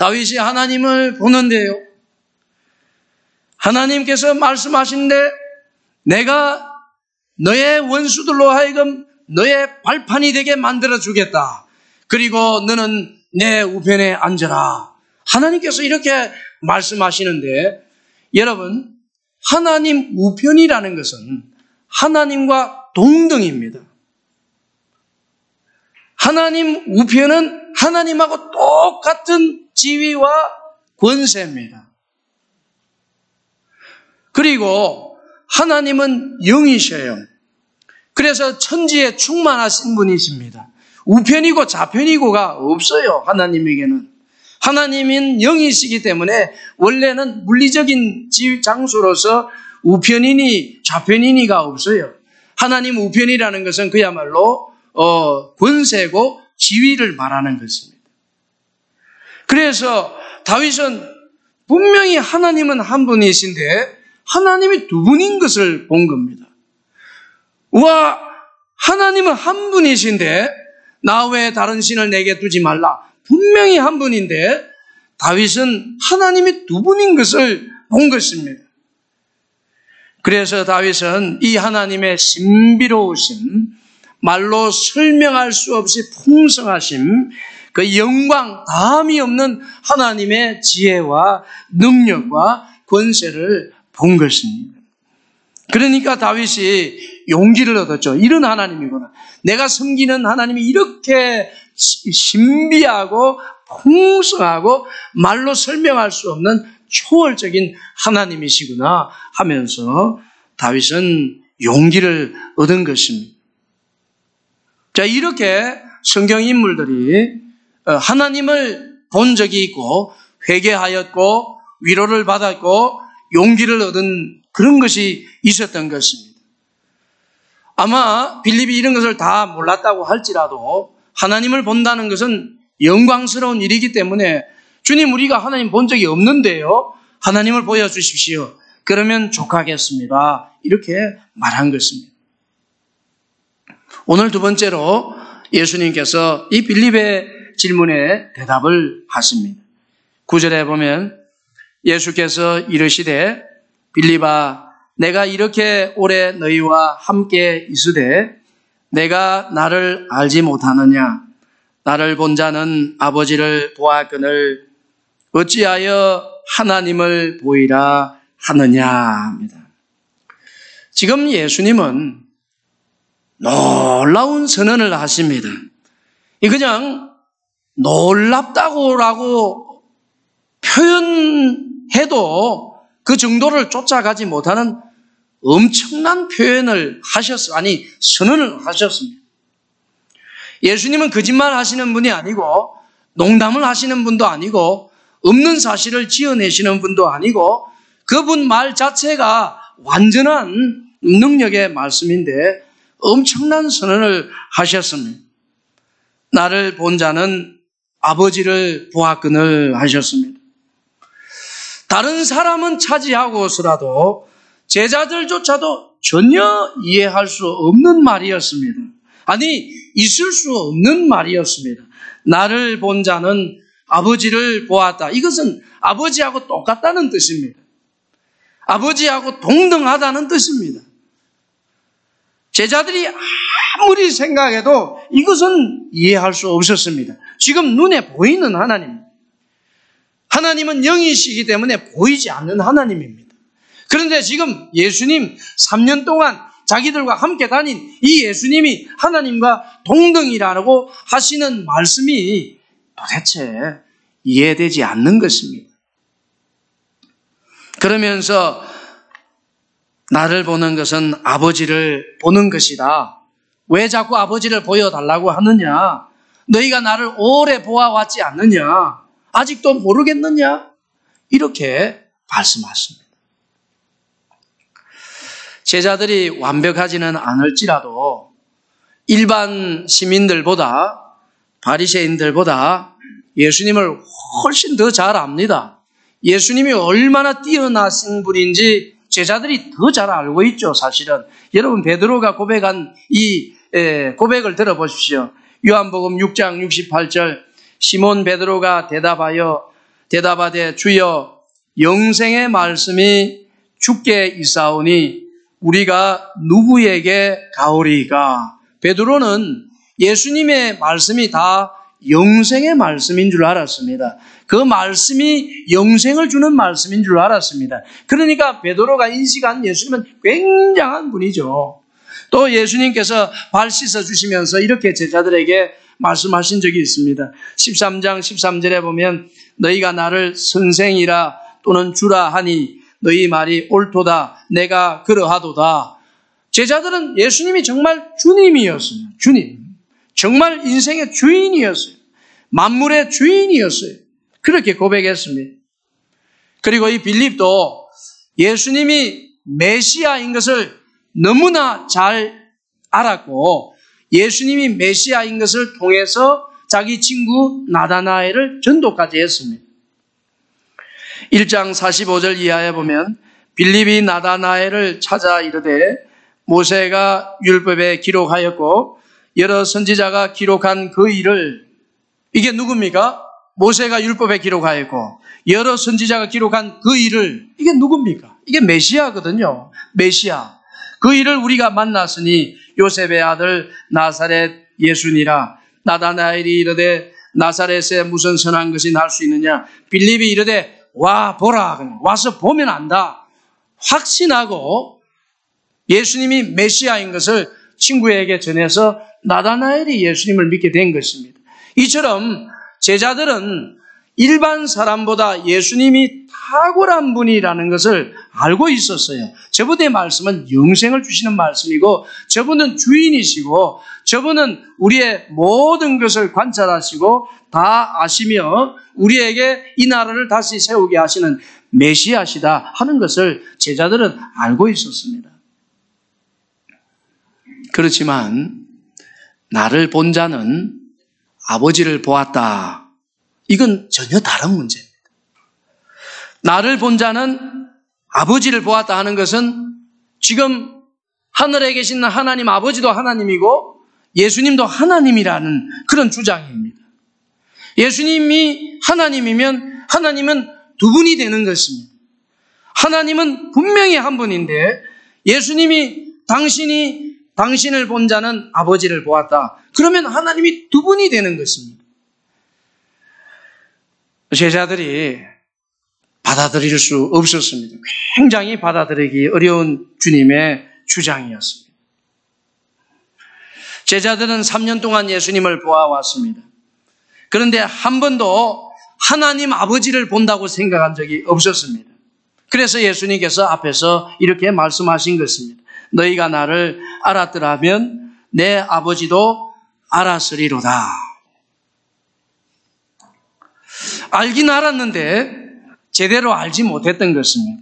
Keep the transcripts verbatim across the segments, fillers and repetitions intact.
다윗이 하나님을 보는데요, 하나님께서 말씀하시는데 내가 너의 원수들로 하여금 너의 발판이 되게 만들어 주겠다. 그리고 너는 내 우편에 앉아라. 하나님께서 이렇게 말씀하시는데, 여러분, 하나님 우편이라는 것은 하나님과 동등입니다. 하나님 우편은 하나님하고 똑같은 지위와 권세입니다. 그리고 하나님은 영이셔요. 그래서 천지에 충만하신 분이십니다. 우편이고 좌편이고가 없어요. 하나님에게는. 하나님은 영이시기 때문에 원래는 물리적인 장소로서 우편이니 좌편이니가 없어요. 하나님 우편이라는 것은 그야말로 어, 권세고 지위를 말하는 것입니다. 그래서 다윗은 분명히 하나님은 한 분이신데 하나님이 두 분인 것을 본 겁니다. 와, 하나님은 한 분이신데 나 외에 다른 신을 내게 두지 말라. 분명히 한 분인데 다윗은 하나님이 두 분인 것을 본 것입니다. 그래서 다윗은 이 하나님의 신비로우심, 말로 설명할 수 없이 풍성하심, 그 영광 다함이 없는 하나님의 지혜와 능력과 권세를 본 것입니다. 그러니까 다윗이 용기를 얻었죠. 이런 하나님이구나. 내가 섬기는 하나님이 이렇게 신비하고 풍성하고 말로 설명할 수 없는 초월적인 하나님이시구나 하면서 다윗은 용기를 얻은 것입니다. 자, 이렇게 성경 인물들이 하나님을 본 적이 있고 회개하였고 위로를 받았고 용기를 얻은 그런 것이 있었던 것입니다. 아마 빌립이 이런 것을 다 몰랐다고 할지라도 하나님을 본다는 것은 영광스러운 일이기 때문에 주님, 우리가 하나님 본 적이 없는데요, 하나님을 보여주십시오. 그러면 족하겠습니다. 이렇게 말한 것입니다. 오늘 두 번째로 예수님께서 이 빌립의 질문에 대답을 하십니다. 구 절에 보면 예수께서 이르시되 빌립아, 내가 이렇게 오래 너희와 함께 있으되 내가 나를 알지 못하느냐? 나를 본 자는 아버지를 보았거늘 어찌하여 하나님을 보이라 하느냐 합니다. 지금 예수님은 놀라운 선언을 하십니다. 그냥 놀랍다고라고 표현해도 그 정도를 쫓아가지 못하는 엄청난 표현을 하셨어, 아니 선언을 하셨습니다. 예수님은 거짓말 하시는 분이 아니고 농담을 하시는 분도 아니고 없는 사실을 지어내시는 분도 아니고 그분 말 자체가 완전한 능력의 말씀인데 엄청난 선언을 하셨습니다. 나를 본 자는 아버지를 보았거늘 하셨습니다. 다른 사람은 차지하고서라도 제자들조차도 전혀 이해할 수 없는 말이었습니다. 아니, 있을 수 없는 말이었습니다. 나를 본 자는 아버지를 보았다. 이것은 아버지하고 똑같다는 뜻입니다. 아버지하고 동등하다는 뜻입니다. 제자들이 아무리 생각해도 이것은 이해할 수 없었습니다. 지금 눈에 보이는 하나님, 하나님은 영이시기 때문에 보이지 않는 하나님입니다. 그런데 지금 예수님 삼 년 동안 자기들과 함께 다닌 이 예수님이 하나님과 동등이라고 하시는 말씀이 도대체 이해되지 않는 것입니다. 그러면서 나를 보는 것은 아버지를 보는 것이다. 왜 자꾸 아버지를 보여달라고 하느냐? 너희가 나를 오래 보아왔지 않느냐? 아직도 모르겠느냐? 이렇게 말씀하십니다. 제자들이 완벽하지는 않을지라도 일반 시민들보다, 바리새인들보다 예수님을 훨씬 더 잘 압니다. 예수님이 얼마나 뛰어나신 분인지 제자들이 더 잘 알고 있죠, 사실은. 여러분, 베드로가 고백한 이 고백을 들어보십시오. 요한복음 육 장 육십팔 절, 시몬 베드로가 대답하여 대답하되 주여 영생의 말씀이 주께 있사오니 우리가 누구에게 가오리이까? 베드로는 예수님의 말씀이 다 영생의 말씀인 줄 알았습니다. 그 말씀이 영생을 주는 말씀인 줄 알았습니다. 그러니까 베드로가 인식한 예수님은 굉장한 분이죠. 또 예수님께서 발 씻어주시면서 이렇게 제자들에게 말씀하신 적이 있습니다. 십삼 장 십삼 절에 보면 너희가 나를 선생이라 또는 주라 하니 너희 말이 옳도다. 내가 그러하도다. 제자들은 예수님이 정말 주님이었어요. 주님. 정말 인생의 주인이었어요. 만물의 주인이었어요. 그렇게 고백했습니다. 그리고 이 빌립도 예수님이 메시아인 것을 너무나 잘 알았고 예수님이 메시아인 것을 통해서 자기 친구 나다나엘을 전도까지 했습니다. 일 장 사십오 절 이하에 보면 빌립이 나다나엘을 찾아 이르되 모세가 율법에 기록하였고 여러 선지자가 기록한 그 일을, 이게 누굽니까? 모세가 율법에 기록하였고 여러 선지자가 기록한 그 일을, 이게 누굽니까? 이게 메시아거든요. 메시아. 그 일을 우리가 만났으니 요셉의 아들 나사렛 예수니라. 나다나엘이 이르되 나사렛에 무슨 선한 것이 날 수 있느냐? 빌립이 이르되 와 보라. 와서 보면 안다. 확신하고 예수님이 메시아인 것을 친구에게 전해서 나다나엘이 예수님을 믿게 된 것입니다. 이처럼 제자들은 일반 사람보다 예수님이 탁월한 분이라는 것을 알고 있었어요. 저분의 말씀은 영생을 주시는 말씀이고 저분은 주인이시고 저분은 우리의 모든 것을 관찰하시고 다 아시며 우리에게 이 나라를 다시 세우게 하시는 메시아시다 하는 것을 제자들은 알고 있었습니다. 그렇지만 나를 본 자는 아버지를 보았다. 이건 전혀 다른 문제입니다. 나를 본 자는 아버지를 보았다 하는 것은 지금 하늘에 계신 하나님 아버지도 하나님이고 예수님도 하나님이라는 그런 주장입니다. 예수님이 하나님이면 하나님은 두 분이 되는 것입니다. 하나님은 분명히 한 분인데 예수님이 당신이 당신을 본 자는 아버지를 보았다. 그러면 하나님이 두 분이 되는 것입니다. 제자들이 받아들일 수 없었습니다. 굉장히 받아들이기 어려운 주님의 주장이었습니다. 제자들은 삼 년 동안 예수님을 보아왔습니다. 그런데 한 번도 하나님 아버지를 본다고 생각한 적이 없었습니다. 그래서 예수님께서 앞에서 이렇게 말씀하신 것입니다. 너희가 나를 알았더라면 내 아버지도 알았으리로다. 알긴 알았는데 제대로 알지 못했던 것입니다.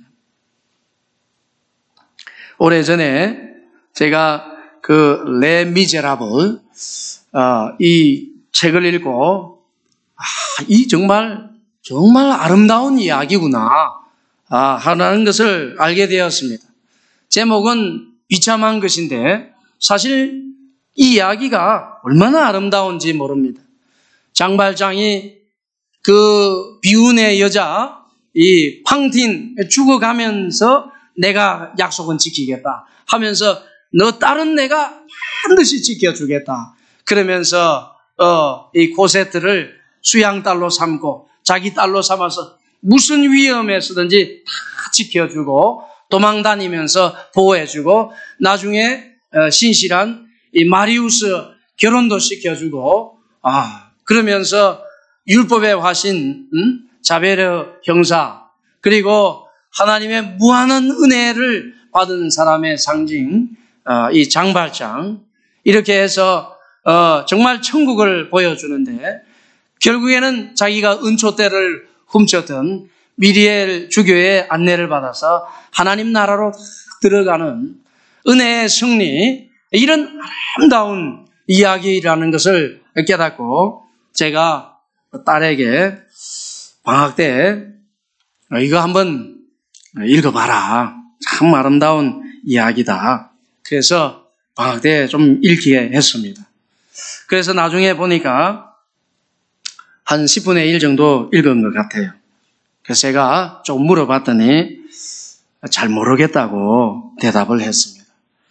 오래전에 제가 그 레 미제라블 어, 이 책을 읽고 아, 이 정말 정말 아름다운 이야기구나 아, 하는 것을 알게 되었습니다. 제목은 비참한 것인데 사실 이 이야기가 얼마나 아름다운지 모릅니다. 장발장이 그 비운의 여자 이 팡틴 죽어가면서 내가 약속은 지키겠다 하면서 너 딸은 내가 반드시 지켜주겠다. 그러면서 어, 이 코세트를 수양딸로 삼고 자기 딸로 삼아서 무슨 위험에서든지 다 지켜주고 도망다니면서 보호해주고 나중에 어, 신실한 이 마리우스 결혼도 시켜주고 아 그러면서 율법의 화신 음? 자베르 형사 그리고 하나님의 무한한 은혜를 받은 사람의 상징 어, 이 장발장 이렇게 해서 어, 정말 천국을 보여주는데 결국에는 자기가 은초대를 훔쳤던 미리엘 주교의 안내를 받아서 하나님 나라로 들어가는 은혜의 승리 이런 아름다운 이야기라는 것을 깨닫고 제가 딸에게 방학 때 이거 한번 읽어봐라. 참 아름다운 이야기다. 그래서 방학 때 좀 읽게 했습니다. 그래서 나중에 보니까 한 십분의 일 정도 읽은 것 같아요. 그래서 제가 좀 물어봤더니 잘 모르겠다고 대답을 했습니다.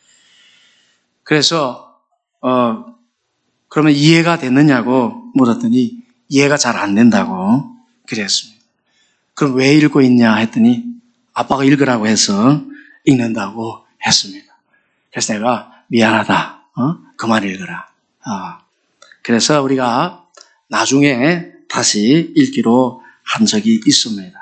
그래서 어 그러면 이해가 됐느냐고 물었더니 이해가 잘 안 된다고 그랬습니다. 그럼 왜 읽고 있냐 했더니 아빠가 읽으라고 해서 읽는다고 했습니다. 그래서 내가 미안하다. 어? 그만 읽어라. 어. 그래서 우리가 나중에 다시 읽기로 한 적이 있습니다.